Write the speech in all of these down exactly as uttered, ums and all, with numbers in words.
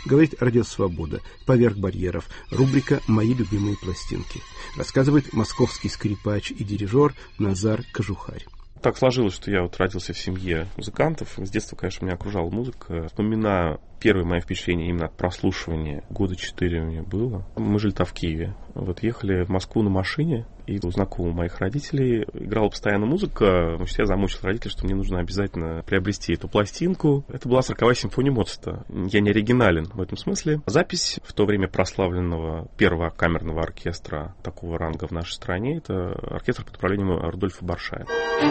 Говорит «Радио Свобода», «Поверх барьеров», рубрика «Мои любимые пластинки». Рассказывает московский скрипач и дирижер Назар Кожухарь. Так сложилось, что я вот родился в семье музыкантов. С детства, конечно, меня окружала музыка. Вспоминаю первые мои впечатления именно от прослушивания. Года четыре у меня было. Мы жили-то в Киеве. Вот ехали в Москву на машине, и у знакомых моих родителей играла постоянно музыка. Значит, я замучил родителей, что мне нужно обязательно приобрести эту пластинку. Это была сороковая симфония Моцарта. Я не оригинален в этом смысле. Запись в то время прославленного первого камерного оркестра такого ранга в нашей стране. Это оркестр под управлением Рудольфа Баршая.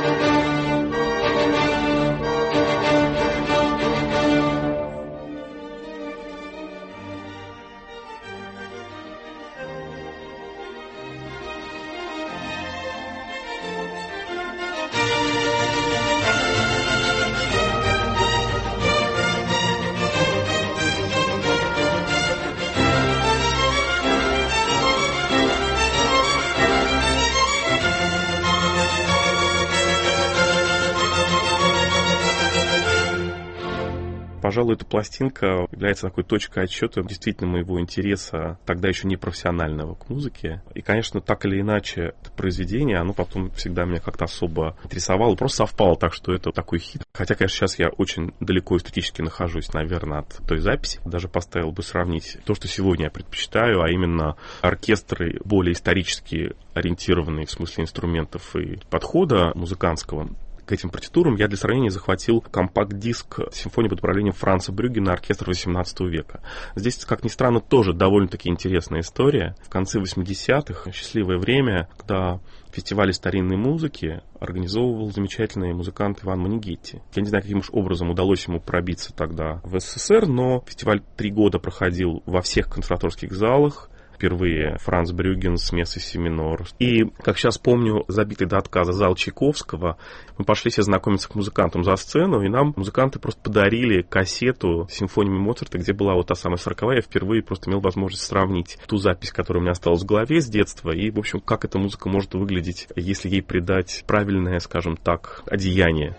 Пожалуй, эта пластинка является такой точкой отсчета действительно моего интереса, тогда еще не профессионального, к музыке. И, конечно, так или иначе, это произведение, оно потом всегда меня как-то особо интересовало, просто совпало так, что это такой хит. Хотя, конечно, сейчас я очень далеко эстетически нахожусь, наверное, от той записи. Даже поставил бы сравнить то, что сегодня я предпочитаю, а именно оркестры более исторически ориентированные в смысле инструментов и подхода музыкантского. К этим партитурам я для сравнения захватил компакт-диск симфонии под управлением Франца Брюггена, оркестр восемнадцатого века. Здесь, как ни странно, тоже довольно-таки интересная история. В конце восьмидесятых, счастливое время, когда фестивали старинной музыки организовывал замечательный музыкант Иван Манигетти. Я не знаю, каким уж образом удалось ему пробиться тогда в СССР, но фестиваль три года проходил во всех консерваторских залах. Впервые Франц Брюгген с мессы си минор. И, как сейчас помню, забитый до отказа зал Чайковского, мы пошли все знакомиться к музыкантам за сцену, и нам музыканты просто подарили кассету с симфониями Моцарта, где была вот та самая сороковая. Я впервые просто имел возможность сравнить ту запись, которая у меня осталась в голове с детства, и, в общем, как эта музыка может выглядеть, если ей придать правильное, скажем так, одеяние.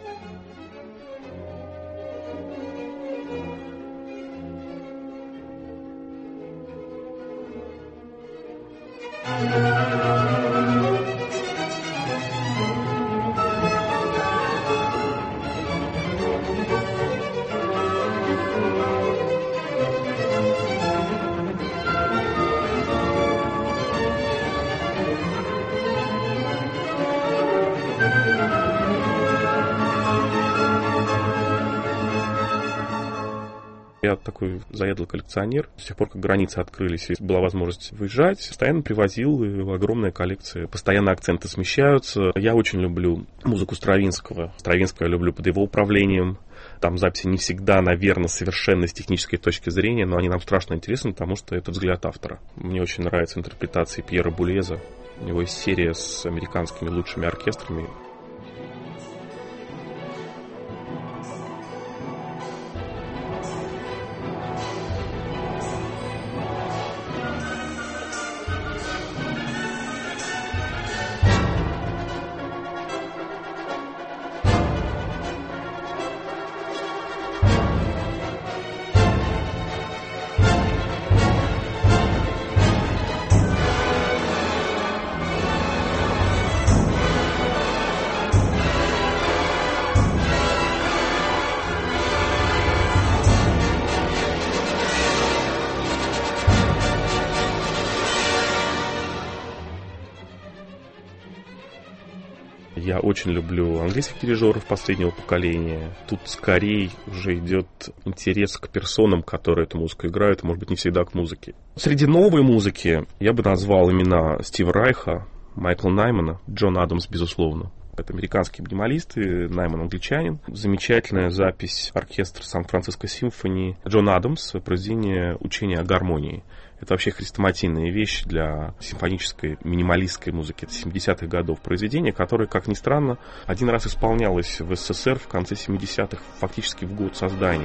Я такой заядлый коллекционер. С тех пор, как границы открылись и была возможность выезжать, постоянно привозил, и огромная коллекция. Постоянно акценты смещаются. Я очень люблю музыку Стравинского. Стравинского я люблю под его управлением. Там записи не всегда, наверное, совершенно с технической точки зрения, но они нам страшно интересны, потому что это взгляд автора. Мне очень нравятся интерпретации Пьера Булеза. У него есть серия с американскими лучшими оркестрами. Я очень люблю английских дирижеров последнего поколения. Тут скорее уже идет интерес к персонам, которые эту музыку играют, может быть, не всегда к музыке. Среди новой музыки я бы назвал имена Стива Райха, Майкла Наймана, Джон Адамс, безусловно. Это американские минималисты, Найман англичанин. Замечательная запись оркестра Сан-Франциско Симфони. Джон Адамс, произведение «Учение о гармонии». Это вообще хрестоматийная вещь для симфонической, минималистской музыки. Это семидесятых годов произведение, которое, как ни странно, один раз исполнялось в СССР в конце семидесятых, фактически в год создания.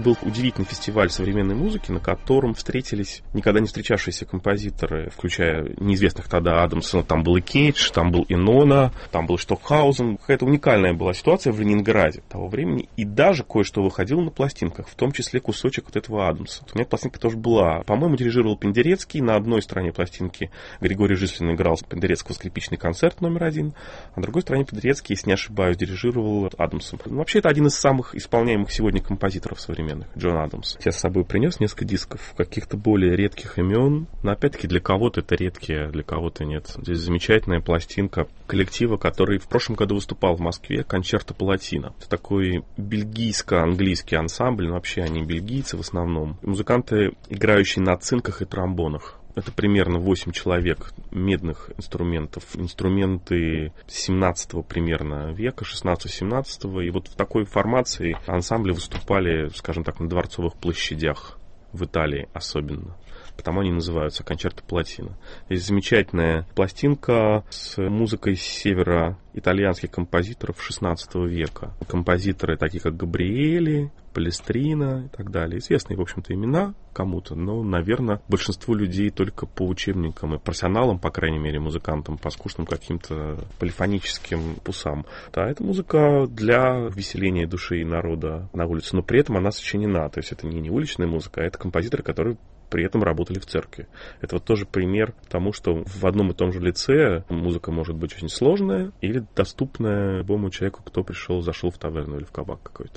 был удивительный фестиваль современной музыки, на котором встретились никогда не встречавшиеся композиторы, включая неизвестных тогда Адамса. Там был и Кейдж, там был и Нона, там был Штокхаузен. Какая-то уникальная была ситуация в Ленинграде того времени. И даже кое-что выходило на пластинках, в том числе кусочек вот этого Адамса. У меня пластинка тоже была. По-моему, дирижировал Пендерецкий. На одной стороне пластинки Григорий Жислин играл Пендерецкого скрипичный концерт номер один, а на другой стороне Пендерецкий, если не ошибаюсь, дирижировал Адамсом. Ну, вообще, это один из самых исполняемых сегодня композиторов современных, Джон Адамс. Я с собой принес несколько дисков каких-то более редких имен, но опять-таки для кого-то это редкие, для кого-то нет. Здесь замечательная пластинка коллектива, который в прошлом году выступал в Москве, Кончерто Палатино. Это такой бельгийско-английский ансамбль, но вообще они бельгийцы в основном. Музыканты, играющие на цинках и тромбонах. Это примерно восемь человек медных инструментов. Инструменты семнадцатого примерно века, шестнадцатого-семнадцатого. И вот в такой формации ансамбли выступали, скажем так, на Дворцовых площадях. В Италии особенно. Потому они называются Кончерто Палатино. Есть замечательная пластинка с музыкой с севера итальянских композиторов шестнадцатого века. Композиторы такие, как Габриэли, Палестрина и так далее. Известные, в общем-то, имена кому-то, но, наверное, большинству людей только по учебникам и профессионалам, по крайней мере, музыкантам, по скучным каким-то полифоническим пусам. Да, это музыка для веселения души и народа на улице, но при этом она сочинена. То есть это не, не уличная музыка, а это композиторы, которые при этом работали в церкви. Это вот тоже пример тому, что в одном и том же лице музыка может быть очень сложная или доступная любому человеку, кто пришел, зашел в таверну или в кабак какой-то.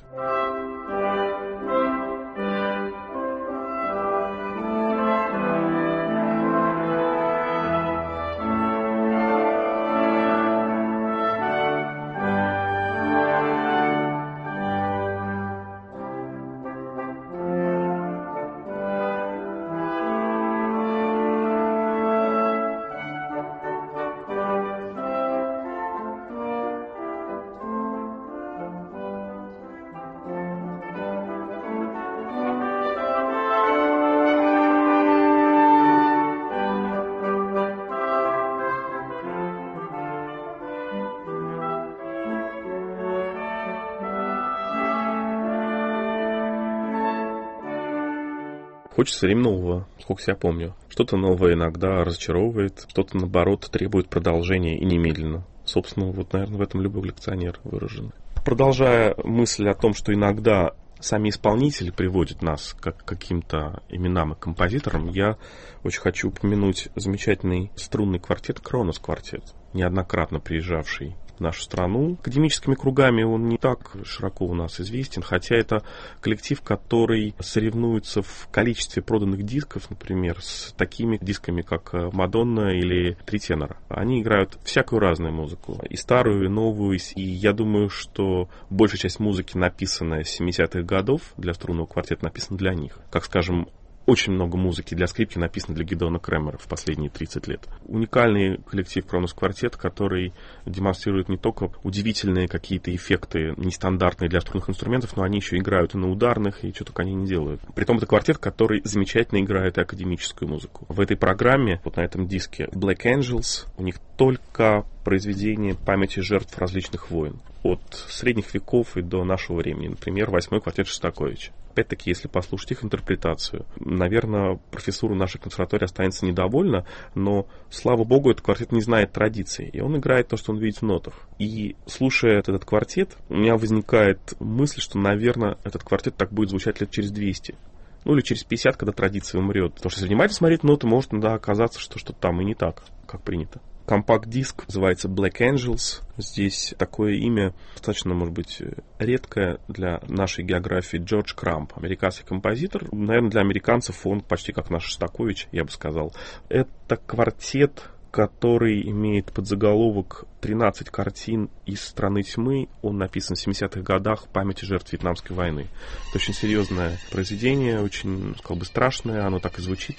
Хочется все время нового, сколько себя помню. Что-то новое иногда разочаровывает, что-то, наоборот, требует продолжения и немедленно. Собственно, вот, наверное, в этом любой коллекционер выражен. Продолжая мысль о том, что иногда сами исполнители приводят нас к каким-то именам и композиторам, я очень хочу упомянуть замечательный струнный квартет «Кронос квартет», неоднократно приезжавший в нашу страну. Академическими кругами он не так широко у нас известен, хотя это коллектив, который соревнуется в количестве проданных дисков, например, с такими дисками, как «Мадонна» или «Три тенора». Они играют всякую разную музыку, и старую, и новую, и я думаю, что большая часть музыки, написанная с семидесятых годов для струнного квартета, написана для них. Как, скажем, очень много музыки для скрипки написано для Гидеона Кремера в последние тридцать лет. Уникальный коллектив «Кронос квартет», который демонстрирует не только удивительные какие-то эффекты, нестандартные для струнных инструментов, но они еще играют и на ударных, и что только они не делают. Притом это квартет, который замечательно играет и академическую музыку. В этой программе, вот на этом диске Black Angels, у них только произведения памяти жертв различных войн. От средних веков и до нашего времени. Например, восьмой квартет Шостаковича. Опять-таки, если послушать их интерпретацию, наверное, профессура нашей консерватории останется недовольна, но, слава богу, этот квартет не знает традиций, и он играет то, что он видит в нотах. И, слушая этот квартет, у меня возникает мысль, что, наверное, этот квартет так будет звучать лет через двести. Ну, или через пятьдесят, когда традиция умрет. Потому что, если внимательно смотреть ноты, может иногда оказаться, что что-то там и не так, как принято. Компакт-диск называется Black Angels. Здесь такое имя достаточно, может быть, редкое для нашей географии. Джордж Крамп, американский композитор. Наверное, для американцев он почти как наш Шостакович, я бы сказал. Это квартет, который имеет подзаголовок тринадцать картин из «Страны тьмы». Он написан в семидесятых годах в памяти жертв Вьетнамской войны. Это очень серьезное произведение, очень, сказал бы, страшное. Оно так и звучит.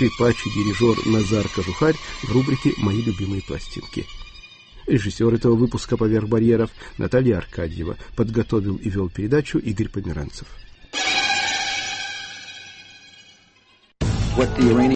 скрипач и дирижер Назар Кожухарь в рубрике «Мои любимые пластинки». Режиссер этого выпуска «Поверх барьеров» Наталья Аркадьева. Подготовил и вел передачу Игорь Померанцев.